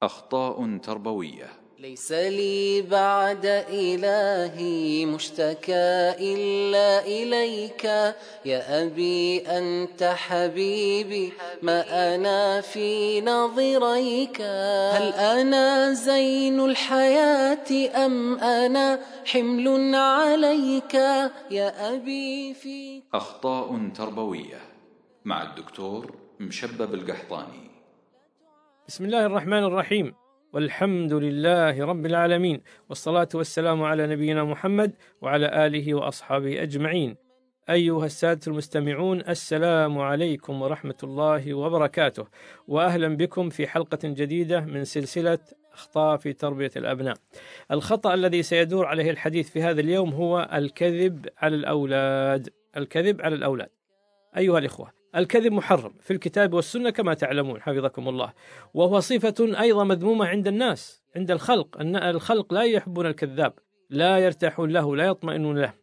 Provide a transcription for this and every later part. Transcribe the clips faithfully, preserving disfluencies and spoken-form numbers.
أخطاء تربوية. ليس لي بعد إلهي مشتكى إلا إليك، يا أبي أنت حبيبي ما أنا في نظريك. هل أنا زين الحياة أم أنا حمل عليك يا أبي في أخطاء تربوية مع الدكتور مشبب القحطاني. بسم الله الرحمن الرحيم، والحمد لله رب العالمين، والصلاة والسلام على نبينا محمد وعلى آله وأصحابه أجمعين. أيها السادة المستمعون، السلام عليكم ورحمة الله وبركاته، وأهلا بكم في حلقة جديدة من سلسلة أخطاء في تربية الأبناء. الخطأ الذي سيدور عليه الحديث في هذا اليوم هو الكذب على الأولاد. الكذب على الأولاد أيها الإخوة، الكذب محرم في الكتاب والسنة كما تعلمون حفظكم الله، وهو صفة أيضا مذمومة عند الناس، عند الخلق. أن الخلق لا يحبون الكذاب، لا يرتاحون له، لا يطمئنون له.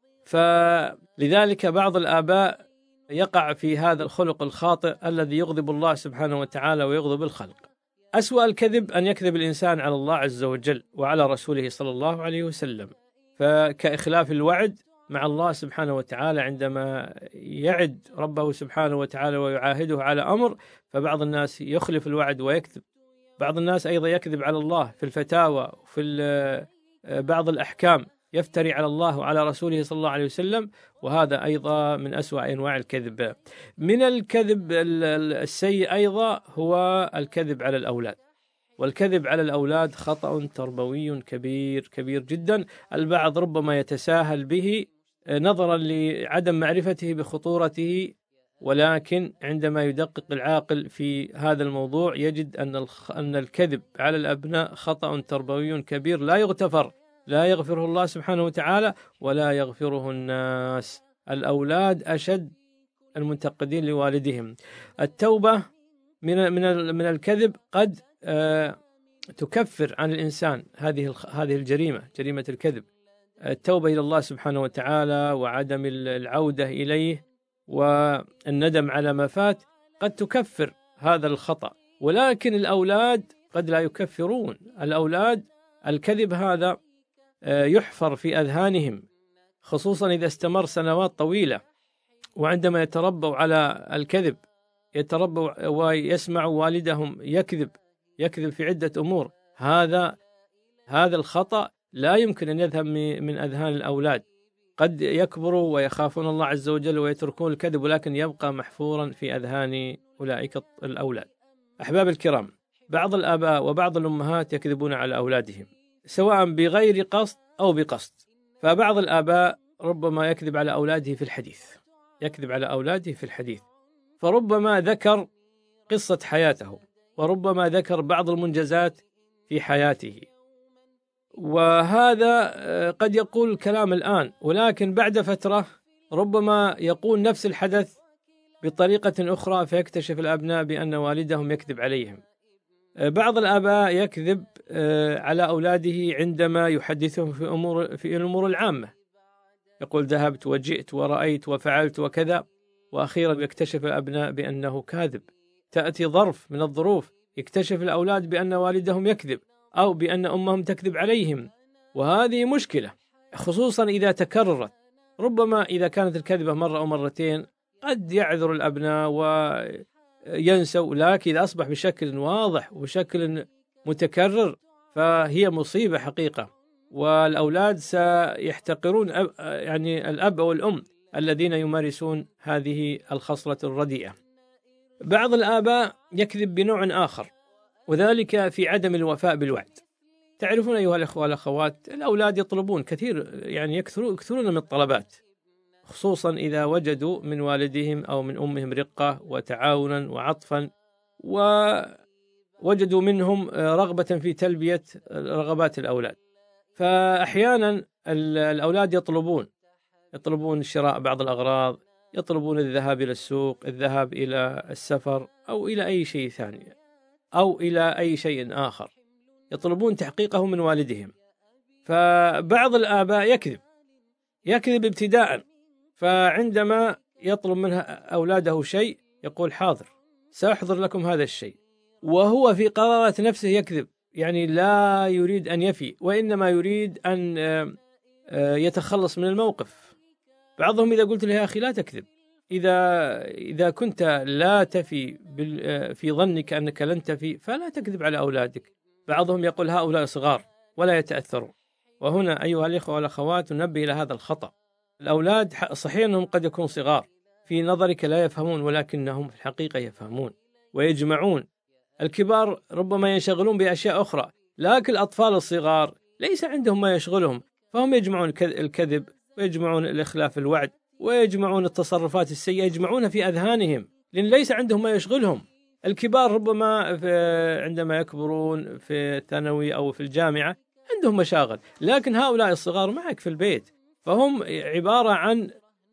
فلذلك بعض الآباء يقع في هذا الخلق الخاطئ الذي يغضب الله سبحانه وتعالى ويغضب الخلق. أسوأ الكذب أن يكذب الإنسان على الله عز وجل وعلى رسوله صلى الله عليه وسلم، فكإخلاف الوعد مع الله سبحانه وتعالى عندما يعد ربه سبحانه وتعالى ويعاهده على أمر، فبعض الناس يخلف الوعد ويكذب. بعض الناس أيضا يكذب على الله في الفتاوى وفي بعض الأحكام، يفتري على الله وعلى رسوله صلى الله عليه وسلم، وهذا أيضا من أسوأ أنواع الكذب. من الكذب السيء أيضا هو الكذب على الأولاد، والكذب على الأولاد خطأ تربوي كبير كبير جدا. البعض ربما يتساهل به نظرا لعدم معرفته بخطورته، ولكن عندما يدقق العاقل في هذا الموضوع يجد أن أن الكذب على الأبناء خطأ تربوي كبير لا يغتفر، لا يغفره الله سبحانه وتعالى ولا يغفره الناس. الأولاد أشد المنتقدين لوالدهم. التوبة من من من الكذب قد أه تكفر عن الإنسان هذه هذه الجريمة، جريمة الكذب. التوبة إلى الله سبحانه وتعالى وعدم العودة إليه والندم على ما فات قد تكفر هذا الخطأ، ولكن الأولاد قد لا يكفرون. الأولاد الكذب هذا يحفر في أذهانهم، خصوصا إذا استمر سنوات طويلة، وعندما يتربوا على الكذب يتربوا ويسمعوا والدهم يكذب يكذب في عدة أمور، هذا هذا الخطأ لا يمكن أن يذهب من أذهان الأولاد. قد يكبروا ويخافون الله عز وجل ويتركون الكذب، ولكن يبقى محفورا في أذهان أولئك الأولاد. أحباب الكرام، بعض الآباء وبعض الأمهات يكذبون على أولادهم سواء بغير قصد أو بقصد. فبعض الآباء ربما يكذب على أولاده في الحديث يكذب على أولاده في الحديث فربما ذكر قصة حياته، وربما ذكر بعض المنجزات في حياته، وهذا قد يقول الكلام الآن، ولكن بعد فترة ربما يقول نفس الحدث بطريقة أخرى، فيكتشف الأبناء بأن والدهم يكذب عليهم. بعض الآباء يكذب على أولاده عندما يحدثهم في أمور في الأمور العامة، يقول ذهبت وجئت ورأيت وفعلت وكذا، وأخيرا يكتشف الأبناء بأنه كاذب. تأتي ظرف من الظروف يكتشف الأولاد بأن والدهم يكذب أو بأن أمهم تكذب عليهم، وهذه مشكلة، خصوصا إذا تكررت. ربما إذا كانت الكذبة مرة أو مرتين قد يعذر الأبناء وينسوا، لكن إذا أصبح بشكل واضح وبشكل متكرر فهي مصيبة حقيقة، والأولاد سيحتقرون يعني الأب والأم الذين يمارسون هذه الخصلة الرديئة. بعض الآباء يكذب بنوع آخر، وذلك في عدم الوفاء بالوعد. تعرفون أيها الأخوة والأخوات، الأولاد يطلبون كثير، يعني يكثرون من الطلبات، خصوصا إذا وجدوا من والدهم أو من أمهم رقة وتعاونا وعطفا، ووجدوا منهم رغبة في تلبية رغبات الأولاد. فأحيانا الأولاد يطلبون يطلبون شراء بعض الأغراض، يطلبون الذهاب إلى السوق، الذهاب إلى السفر، أو إلى أي شيء ثاني، أو إلى أي شيء آخر، يطلبون تحقيقه من والدهم. فبعض الآباء يكذب يكذب ابتداء، فعندما يطلب منها أولاده شيء يقول حاضر سأحضر لكم هذا الشيء، وهو في قرارة نفسه يكذب، يعني لا يريد أن يفي، وإنما يريد أن يتخلص من الموقف. بعضهم إذا قلت له يا أخي لا تكذب، إذا إذا كنت لا تفي في ظنك أنك لن تفي فلا تكذب على أولادك. بعضهم يقول هؤلاء صغار ولا يتأثرون. وهنا أيها الإخوة والأخوات ننبه إلى هذا الخطأ. الأولاد صحيح أنهم قد يكونوا صغار، في نظرك لا يفهمون، ولكنهم في الحقيقة يفهمون ويجمعون. الكبار ربما ينشغلون بأشياء أخرى، لكن الأطفال الصغار ليس عندهم ما يشغلهم، فهم يجمعون الكذب ويجمعون الإخلاف الوعد ويجمعون التصرفات السيئة، يجمعونها في أذهانهم، لأن ليس عندهم ما يشغلهم. الكبار ربما عندما يكبرون في الثانوي أو في الجامعة عندهم مشاغل، لكن هؤلاء الصغار معك في البيت، فهم عبارة عن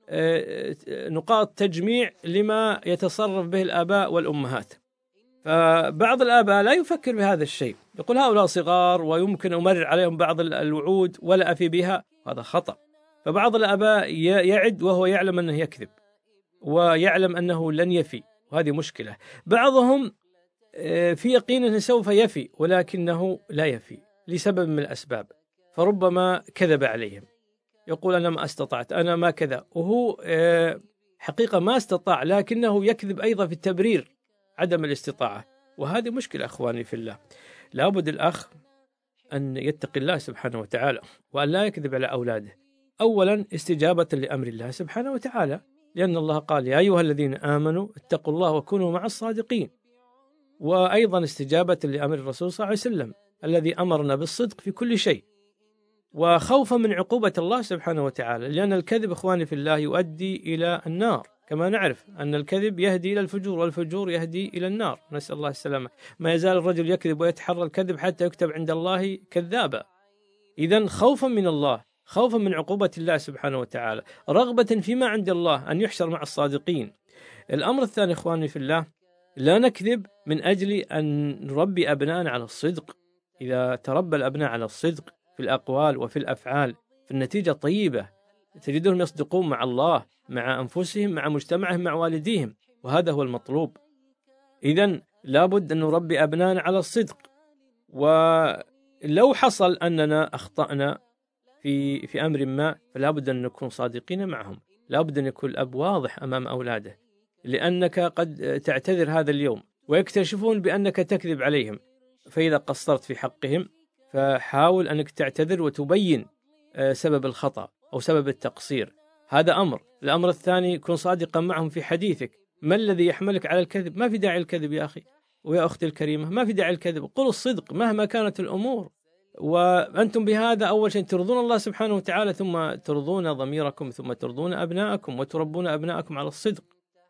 نقاط تجميع لما يتصرف به الآباء والأمهات. فبعض الآباء لا يفكر بهذا الشيء، يقول هؤلاء صغار ويمكن أمرر عليهم بعض الوعود ولا أفي بها، هذا خطأ. فبعض الآباء يعد وهو يعلم أنه يكذب ويعلم أنه لن يفي، وهذه مشكلة. بعضهم في يقين أنه سوف يفي ولكنه لا يفي لسبب من الأسباب، فربما كذب عليهم، يقول أنا ما استطعت، أنا ما كذا، وهو حقيقة ما استطاع، لكنه يكذب أيضا في التبرير عدم الاستطاعة، وهذه مشكلة أخواني في الله. لابد الأخ أن يتقي الله سبحانه وتعالى وأن لا يكذب على أولاده، أولا استجابة لأمر الله سبحانه وتعالى، لأن الله قال يا أيها الذين آمنوا اتقوا الله وكونوا مع الصادقين، وأيضا استجابة لأمر الرسول صلى الله عليه وسلم الذي أمرنا بالصدق في كل شيء، وخوفا من عقوبة الله سبحانه وتعالى، لأن الكذب إخواني في الله يؤدي إلى النار، كما نعرف أن الكذب يهدي إلى الفجور والفجور يهدي إلى النار، نسأل الله السلامة. ما يزال الرجل يكذب ويتحرى الكذب حتى يكتب عند الله كذابا. إذن خوفا من الله، خوفا من عقوبة الله سبحانه وتعالى، رغبة فيما عند الله أن يحشر مع الصادقين. الأمر الثاني إخواني في الله، لا نكذب من أجل أن نربي أبناءنا على الصدق. إذا تربى الأبناء على الصدق في الأقوال وفي الأفعال فالنتيجة طيبة، تجدهم يصدقون مع الله، مع أنفسهم، مع مجتمعهم، مع والديهم، وهذا هو المطلوب. إذن لابد أن نربي أبناءنا على الصدق، ولو حصل أننا أخطأنا في في أمر ما فلابد أن نكون صادقين معهم، لابد أن يكون الأب واضح أمام أولاده، لأنك قد تعتذر هذا اليوم ويكتشفون بأنك تكذب عليهم، فإذا قصرت في حقهم فحاول أنك تعتذر وتبين سبب الخطأ أو سبب التقصير، هذا أمر. الأمر الثاني كن صادقا معهم في حديثك، ما الذي يحملك على الكذب؟ ما في داعي الكذب يا أخي ويا أختي الكريمة، ما في داعي الكذب، قل الصدق مهما كانت الأمور، وأنتم بهذا أول شيء ترضون الله سبحانه وتعالى، ثم ترضون ضميركم، ثم ترضون أبناءكم وتربون أبناءكم على الصدق.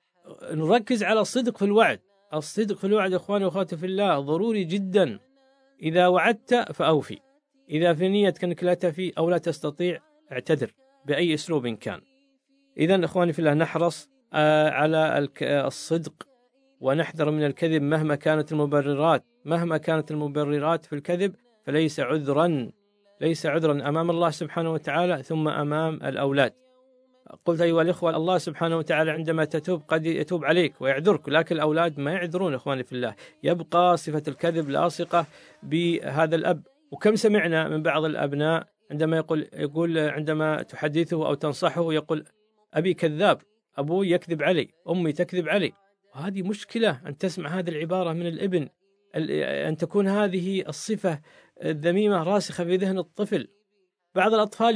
نركز على الصدق في الوعد، الصدق في الوعد إخواني وأخواتي في الله ضروري جدا. إذا وعدت فأوفي، إذا في نيتك أنك لا تفي أو لا تستطيع اعتذر بأي أسلوب كان. إذن إخواني في الله نحرص على الصدق ونحذر من الكذب مهما كانت المبررات، مهما كانت المبررات في الكذب فليس عذرا، ليس عذرا أمام الله سبحانه وتعالى ثم أمام الأولاد. قلت أيها الإخوة الله سبحانه وتعالى عندما تتوب قد يتوب عليك ويعذرك، لكن الأولاد ما يعذرون إخواني في الله، يبقى صفة الكذب لاصقة بهذا الأب. وكم سمعنا من بعض الأبناء عندما يقول يقول عندما تحدثه أو تنصحه يقول أبي كذاب، أبوي يكذب علي، أمي تكذب علي. وهذه مشكلة أن تسمع هذه العبارة من الابن، أن تكون هذه الصفة الذميمة راسخة في ذهن الطفل. بعض الأطفال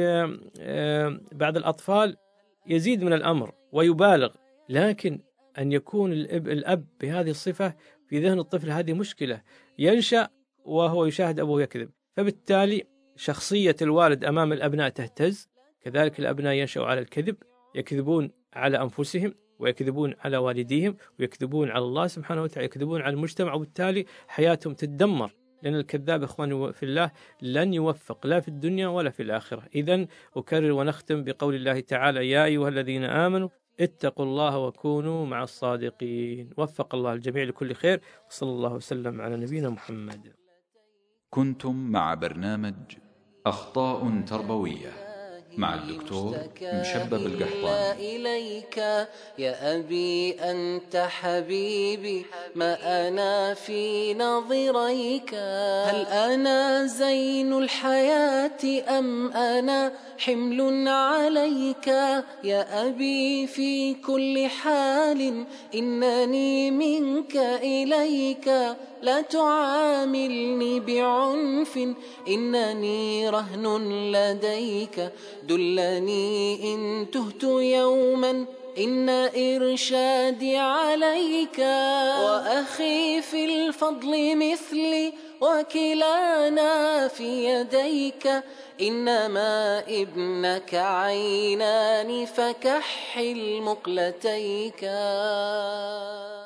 ي... بعض الأطفال يزيد من الأمر ويبالغ، لكن أن يكون الأب, الأب بهذه الصفة في ذهن الطفل هذه مشكلة، ينشأ وهو يشاهد أبوه يكذب، فبالتالي شخصية الوالد أمام الأبناء تهتز، كذلك الأبناء ينشأوا على الكذب، يكذبون على أنفسهم ويكذبون على والديهم ويكذبون على الله سبحانه وتعالى، يكذبون على المجتمع، وبالتالي حياتهم تتدمر، لأن الكذاب إخواني في الله لن يوفق لا في الدنيا ولا في الآخرة. إذن أكرر ونختم بقول الله تعالى يا أيها الذين آمنوا اتقوا الله وكونوا مع الصادقين. وفق الله الجميع لكل خير، وصلى الله وسلم على نبينا محمد. كنتم مع برنامج أخطاء تربوية مع الدكتور مشبب القحطاني. إليك يا أبي أنت حبيبي، ما أنا في نظريك. هل أنا زين الحياة أم أنا حمل عليك؟ يا أبي في كل حال إنني منك إليك، لا تعاملني بعنف إنني رهن لديك. دلني إن تهت يوما إن إرشادي عليك، وأخي في الفضل مثلي وكلانا في يديك. إنما ابنك عينان فكحل مقلتيك.